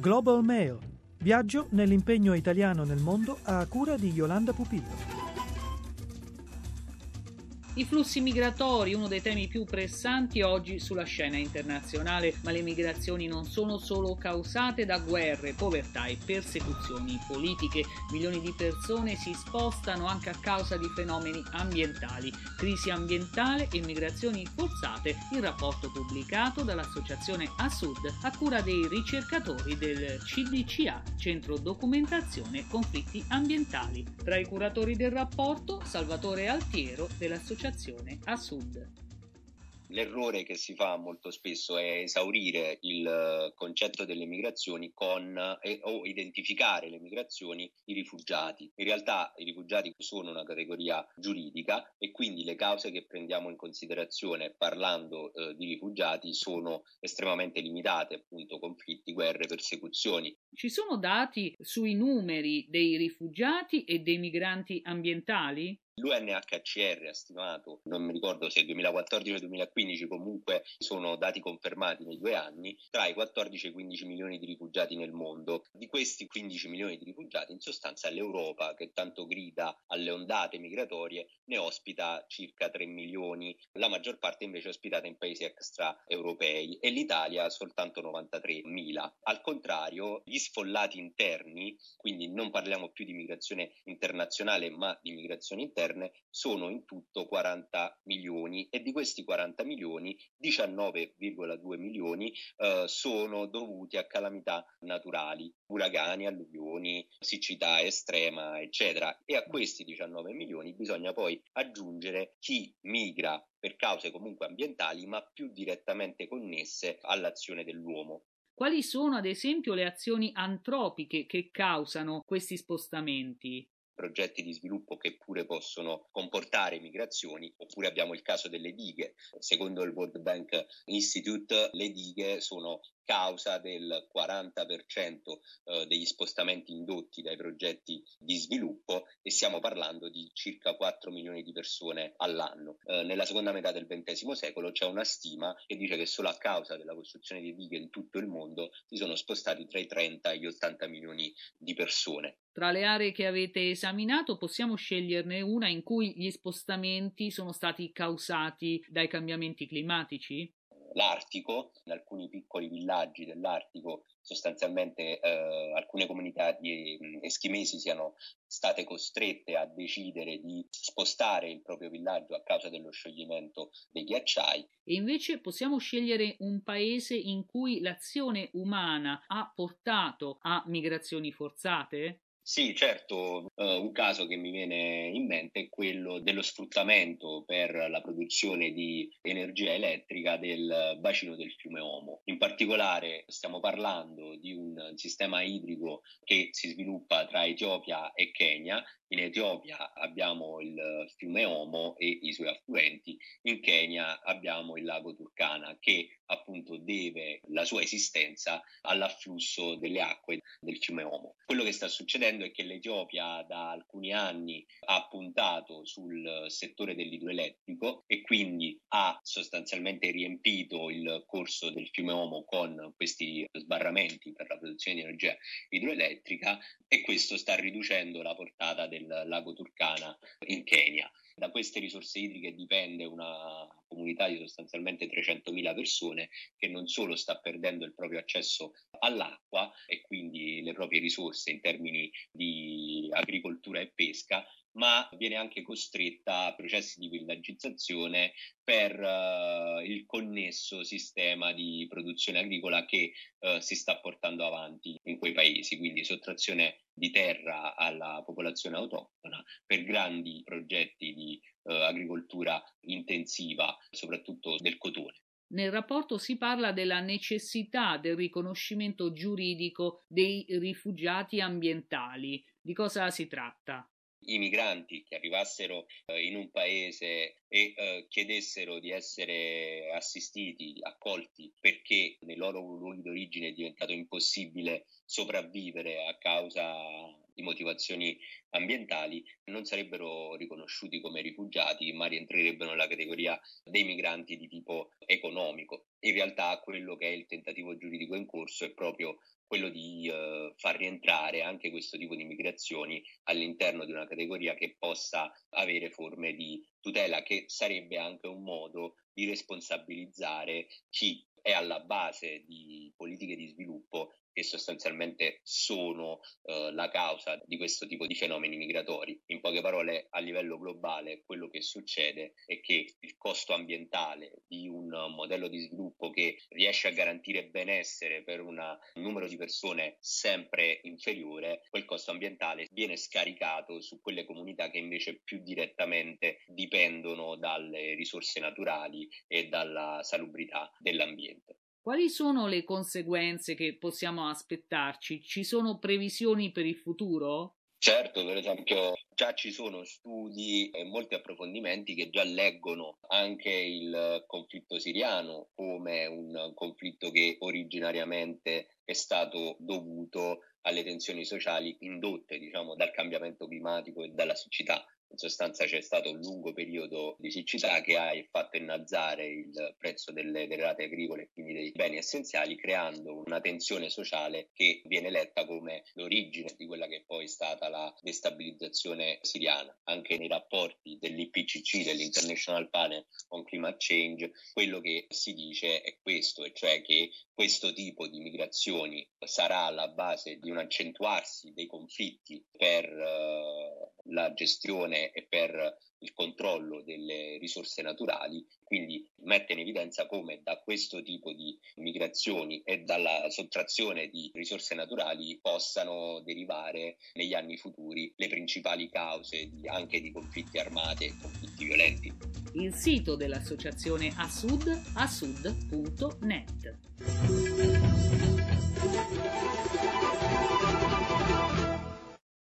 Global Mail. Viaggio nell'impegno italiano nel mondo a cura di Yolanda Pupillo. I flussi migratori, uno dei temi più pressanti oggi sulla scena internazionale, ma le migrazioni non sono solo causate da guerre, povertà e persecuzioni politiche. Milioni di persone si spostano anche a causa di fenomeni ambientali, crisi ambientale e migrazioni forzate, il rapporto pubblicato dall'associazione Assud a cura dei ricercatori del CDCA, Centro Documentazione Conflitti Ambientali. Tra i curatori del rapporto, Salvatore Altiero dell'associazione Assud. L'errore che si fa molto spesso è esaurire il concetto delle migrazioni o identificare le migrazioni i rifugiati. In realtà i rifugiati sono una categoria giuridica e quindi le cause che prendiamo in considerazione parlando di rifugiati sono estremamente limitate, appunto conflitti, guerre, persecuzioni. Ci sono dati sui numeri dei rifugiati e dei migranti ambientali? L'UNHCR ha stimato, non mi ricordo se 2014 o 2015, comunque sono dati confermati nei 2 anni, tra i 14 e i 15 milioni di rifugiati nel mondo. Di questi 15 milioni di rifugiati, in sostanza l'Europa, che tanto grida alle ondate migratorie, ne ospita circa 3 milioni, la maggior parte invece è ospitata in paesi extraeuropei e l'Italia soltanto 93.000. Al contrario, gli sfollati interni, quindi non parliamo più di migrazione internazionale ma di migrazione interna, sono in tutto 40 milioni e di questi 40 milioni 19,2 milioni sono dovuti a calamità naturali, uragani, alluvioni, siccità estrema, eccetera. E a questi 19 milioni bisogna poi aggiungere chi migra per cause comunque ambientali, ma più direttamente connesse all'azione dell'uomo. Quali sono, ad esempio, le azioni antropiche che causano questi spostamenti? Progetti di sviluppo che pure possono comportare migrazioni, oppure abbiamo il caso delle dighe. Secondo il World Bank Institute le dighe sono causa del 40% degli spostamenti indotti dai progetti di sviluppo e stiamo parlando di circa 4 milioni di persone all'anno. Nella seconda metà del XX secolo c'è una stima che dice che solo a causa della costruzione di dighe in tutto il mondo si sono spostati tra i 30 e gli 80 milioni di persone. Tra le aree che avete esaminato possiamo sceglierne una in cui gli spostamenti sono stati causati dai cambiamenti climatici? L'Artico, in alcuni piccoli villaggi dell'Artico, sostanzialmente alcune comunità di eschimesi siano state costrette a decidere di spostare il proprio villaggio a causa dello scioglimento dei ghiacciai. E invece possiamo scegliere un paese in cui l'azione umana ha portato a migrazioni forzate? Sì, certo, un caso che mi viene in mente è quello dello sfruttamento per la produzione di energia elettrica del bacino del fiume Omo. In particolare stiamo parlando di un sistema idrico che si sviluppa tra Etiopia e Kenya. In Etiopia abbiamo il fiume Omo e i suoi affluenti, in Kenya abbiamo il lago Turkana che appunto deve la sua esistenza all'afflusso delle acque del fiume Omo. Quello che sta succedendo è che l'Etiopia da alcuni anni ha puntato sul settore dell'idroelettrico e quindi ha sostanzialmente riempito il corso del fiume Omo con questi sbarramenti per la produzione di energia idroelettrica e questo sta riducendo la portata del lago Turkana in Kenya. Da queste risorse idriche dipende una comunità di sostanzialmente 300.000 persone che non solo sta perdendo il proprio accesso all'acqua e quindi le proprie risorse in termini di agricoltura e pesca, ma viene anche costretta a processi di villagizzazione per il connesso sistema di produzione agricola che si sta portando avanti in quei paesi, quindi sottrazione di terra alla popolazione autoctona per grandi progetti di agricoltura intensiva, soprattutto del cotone. Nel rapporto si parla della necessità del riconoscimento giuridico dei rifugiati ambientali. Di cosa si tratta? I migranti che arrivassero in un paese e chiedessero di essere assistiti, accolti, perché nei loro luoghi d'origine è diventato impossibile sopravvivere a causa di motivazioni ambientali, non sarebbero riconosciuti come rifugiati, ma rientrerebbero nella categoria dei migranti di tipo economico. in realtà quello che è il tentativo giuridico in corso è proprio quello di far rientrare anche questo tipo di migrazioni all'interno di una categoria che possa avere forme di tutela, che sarebbe anche un modo di responsabilizzare chi è alla base di politiche di sviluppo che sostanzialmente sono la causa di questo tipo di fenomeni migratori. In poche parole, a livello globale, quello che succede è che il costo ambientale di un modello di sviluppo che riesce a garantire benessere per un numero di persone sempre inferiore, quel costo ambientale viene scaricato su quelle comunità che invece più direttamente dipendono dalle risorse naturali e dalla salubrità dell'ambiente. Quali sono le conseguenze che possiamo aspettarci? Ci sono previsioni per il futuro? Certo, per esempio già ci sono studi e molti approfondimenti che già leggono anche il conflitto siriano come un conflitto che originariamente è stato dovuto alle tensioni sociali indotte, dal cambiamento climatico e dalla siccità. In sostanza c'è stato un lungo periodo di siccità che ha fatto innalzare il prezzo delle derrate agricole e quindi dei beni essenziali, creando una tensione sociale che viene letta come l'origine di quella che poi è stata la destabilizzazione siriana. Anche nei rapporti dell'IPCC, dell'International Panel on Climate Change, quello che si dice è questo, e cioè che questo tipo di migrazioni sarà alla base di un accentuarsi dei conflitti per la gestione e per il controllo delle risorse naturali, quindi mette in evidenza come da questo tipo di migrazioni e dalla sottrazione di risorse naturali possano derivare negli anni futuri le principali cause anche di conflitti armati e conflitti violenti. Il sito dell'associazione Assud, assud.net.